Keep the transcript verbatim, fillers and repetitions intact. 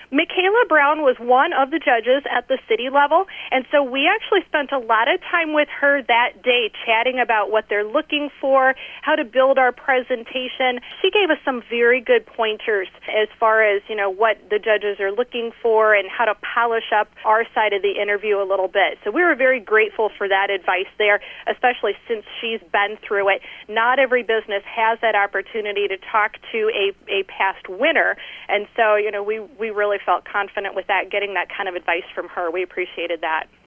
Michaela Brown was one of the judges at the city level, and so we actually spent a lot of time with her that day chatting about what they're looking for, how to build our presentation. She gave us some very good pointers as far as, you know, what the judges are looking for and how to polish up our side of the interview a little bit. So we were very grateful for that advice there, especially since she's been through it. Not every business has that opportunity to talk to a, a past winner, and so, you know, we, we really felt confident with that, getting that kind of advice from her. We appreciated that.